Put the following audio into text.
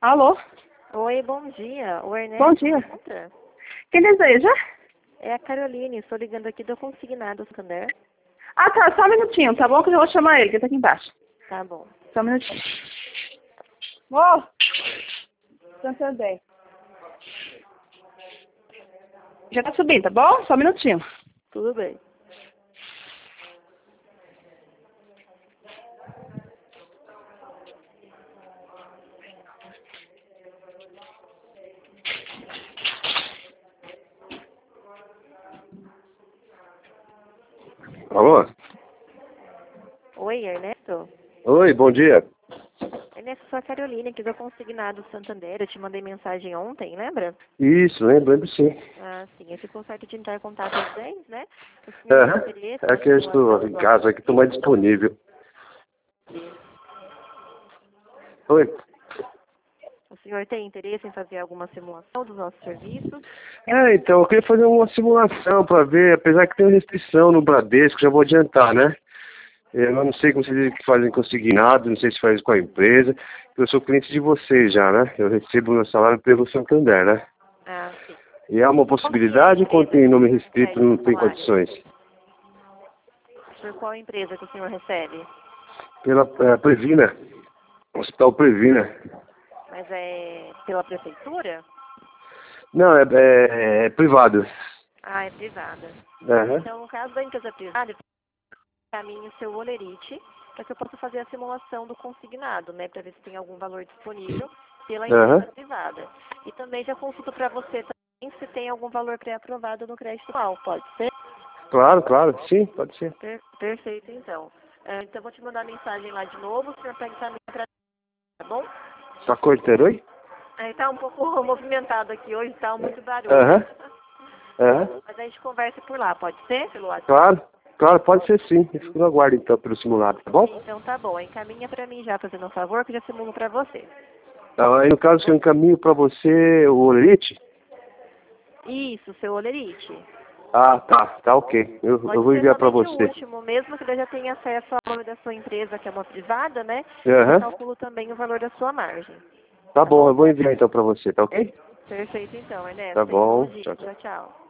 Alô? Oi, bom dia. O Ernesto Bom dia. encontra? Quem deseja? É a Caroline, estou ligando aqui do Consignado Santander. Ah, tá. Só um minutinho, tá bom? Que eu já vou chamar ele, que tá aqui embaixo. Tá bom. Só um minutinho. Ô! Santander. Já tá subindo, tá bom? Só um minutinho. Tudo bem. Alô? Oi, Ernesto? Oi, bom dia. Ernesto, sou a Caroline aqui do Consignado Santander. Eu te mandei mensagem ontem, lembra? Isso, lembro sim. Ah, sim. Ficou certo de entrar em contato às 10, né? O senhor tem interesse É na que eu estou simulação em do casa, aqui estou mais disponível. Oi? O senhor tem interesse em fazer alguma simulação dos nossos serviços? Então, eu queria fazer uma simulação para ver, apesar que tem restrição no Bradesco, já vou adiantar, né? Eu não sei como vocês fazem consignado, não sei se faz com a empresa. Eu sou cliente de vocês já, né? Eu recebo meu salário pelo Santander, né? Ah, sim. E é uma possibilidade, quando tem nome restrito, não tem Salário. condições. Por qual empresa que o senhor recebe? Pela Previna, Hospital Previna. Mas é pela prefeitura? Não, é privado. Ah, é privada. Aham. Então, no caso da empresa privada, caminhe o seu olerite para que eu possa fazer a simulação do consignado, né? Para ver se tem algum valor disponível pela empresa Aham. privada. E também já consulto para você também se tem algum valor pré-aprovado no crédito atual. Pode ser? Claro, claro. Sim, pode ser. Perfeito, então. Então, eu vou te mandar mensagem lá de novo, o senhor pega encaminha para tá bom? Tá cortando, oi? Aí tá um pouco movimentado aqui hoje, tá muito barulho. Aham. Aham. Mas a gente conversa por lá, pode ser? Pelo WhatsApp? Claro, claro, pode ser sim. Eu fico no aguardo então pelo simulado, tá bom? Então tá bom, encaminha para mim já, fazendo um favor, que eu já simulo para você. Então, aí no caso que eu encaminho pra você o olerite? Isso, seu olerite. Ah, tá ok. Eu Pode vou ser enviar pra somente o você. último, mesmo que daí já tenha acesso ao nome da sua empresa, que é uma privada, né? Eu Aham. calculo também o valor da sua margem. Tá bom, eu vou enviar então pra você, tá ok? Perfeito então, Tá Ernesto. Tenha um bom bom, dia. tchau, tchau. Tchau, tchau.